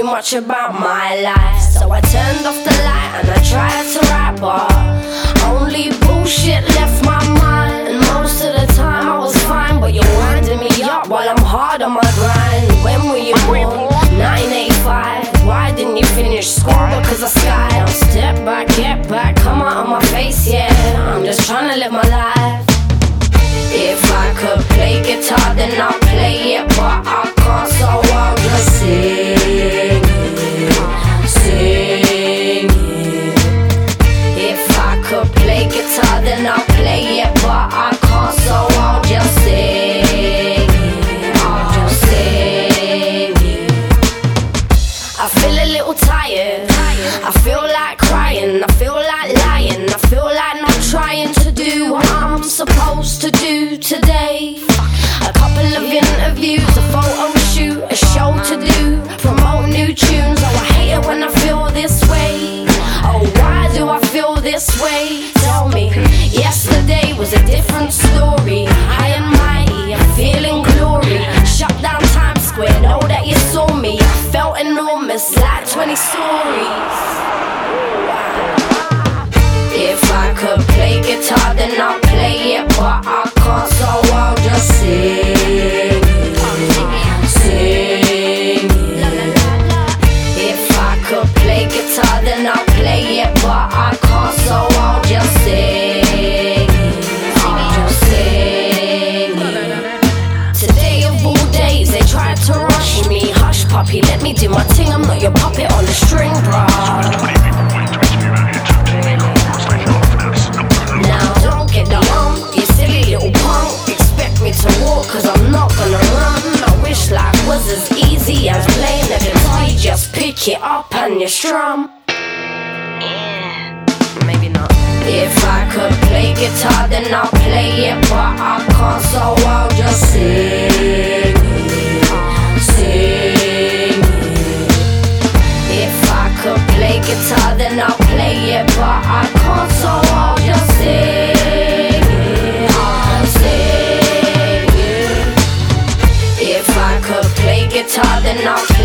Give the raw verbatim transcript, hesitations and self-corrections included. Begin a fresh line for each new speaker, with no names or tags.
much about my life. So I turned off the light and I tried to rap, but only bullshit left my mind. And most of the time I was fine, but you're winding me up while I'm hard on my grind. When were you born? nineteen eighty-five. Why didn't you finish school? Because I sky. I'll step back, get back, come out of my face, yeah. I'm just trying to live my life. If I could play guitar, then I'll play it, but I can't, so I'll just sing it, sing it. If I could play guitar, then I'll play it, but I can't, so I'll just sing it, I'll just sing it. I feel a little tired, I feel like crying, I feel like lying, I feel like not trying to do what I'm supposed to do today. A couple of interviews, a photo shoot, a show to do, promote new tunes. Oh, I hate it when I feel this way. Oh, why do I feel this way? Tell me, yesterday was a different story. High and mighty, I'm feeling glory. Shut down Times Square, know that you saw me. I felt enormous, like twenty stories. If I could play guitar, then I'll play it, but I can't, so I'll just sing it, sing it. If I could play guitar, then I'll play it, but I can't, so I'll just sing it, I'll just sing it. Today of all days, they tried to rush me. Hush puppy, let me do my thing, I'm not your puppet on a string, bruh. Cause I'm not gonna run. I wish life was as easy as playing a guitar. You just pick it up and you strum. Yeah, maybe not. If I could play guitar, then I'll play it, but I can't, so I'll just sing it, sing it. If I could play guitar, then I'll play it, but I can't, so I'll just sing it, I'll sing it. If I could play guitar, then I'll